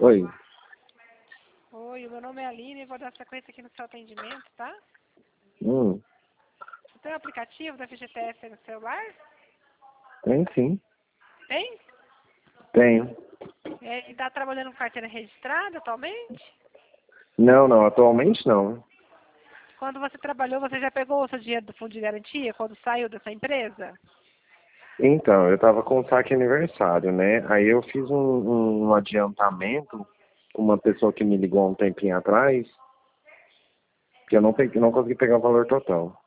Oi. Oi, o meu nome é Aline e vou dar sequência aqui no seu atendimento, tá? Hum, Você tem um aplicativo da FGTS aí no celular? tem sim. Tem? Tenho. E está trabalhando com carteira registrada atualmente? Não, atualmente não. Quando você trabalhou, você já pegou o seu dinheiro do fundo de garantia quando saiu dessa empresa? Então, eu tava com saque aniversário, né? Aí eu fiz um adiantamento com uma pessoa que me ligou há um tempinho atrás, que eu não consegui pegar o valor total.